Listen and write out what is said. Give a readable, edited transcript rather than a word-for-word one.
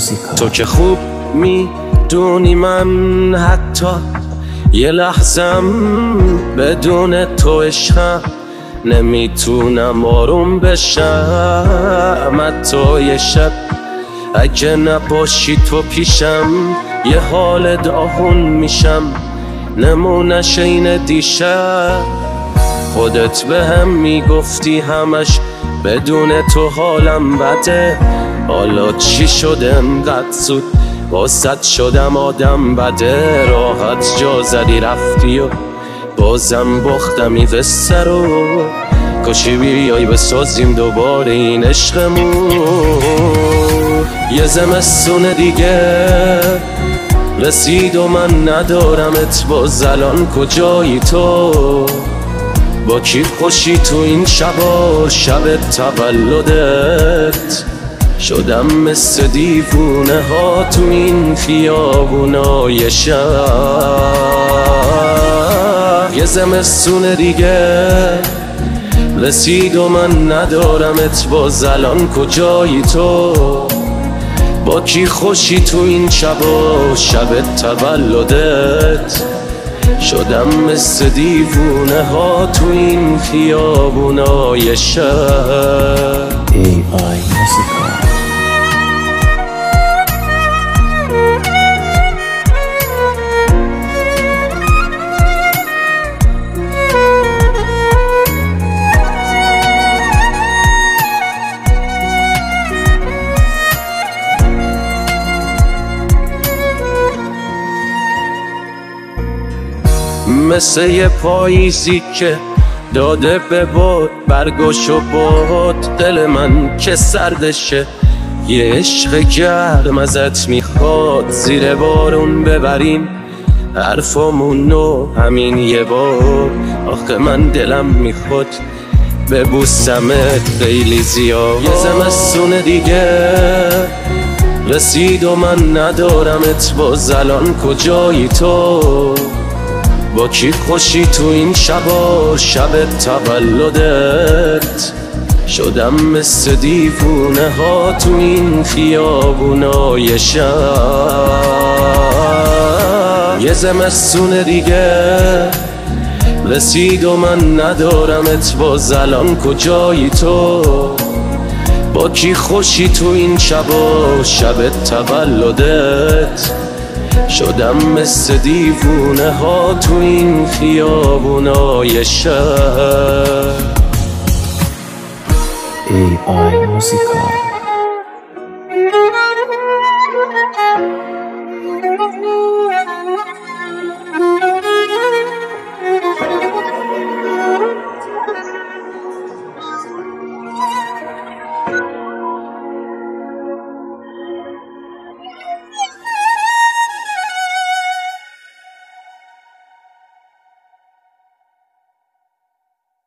موسیقا. تو که خوب میدونی من حتی یه لحظم بدون تو عشقم نمیتونم آروم بشم. حتی یه شب اگه نباشی تو پیشم یه حال داغون میشم. نمونش این دیشب خودت به هم میگفتی همش بدون تو حالم بده. حالا چی شده انقدر زود واسط شدم آدم بده. راحت جا زدی رفتی و بازم باختمی قصه رو. کاشی بیایی بسازیم دوباره این عشقمون. یه زمستون دیگه رسید و من ندارمت باز. الان کجایی تو؟ با کی خوشی تو این شبا شب تولدت؟ شدم مثل دیوونه ها تو این خیابونای شهر. یه زمستون دیگه رسید و من ندارمت باز. الان کجایی تو؟ با کی خوشی تو این شبا شب تولدت؟ شدم مثل دیوونه ها تو این خیابونای شهر. AI موسیقا. مثل یه پاییزی که داده به باد برگاشو باد. دل من که سردشه یه عشق گرم ازت میخواد. زیر بارون ببریم حرفامونو همین یه بار. آخه من دلم میخواد ببوسمت خیلی زیاد. یه زمستون دیگه رسید و من ندارمت باز. الان کجایی تو؟ با کی خوشی تو این شبا شب تولدت؟ شدم مثل دیوونه ها تو این خیابونای شهر. یه زمستون دیگه رسید و من ندارمت باز. الان کجایی تو؟ با کی خوشی تو این شبا شب تولدت؟ شدم مثل دیوونه ها تو این خیابونای شهر. AI موسیقا.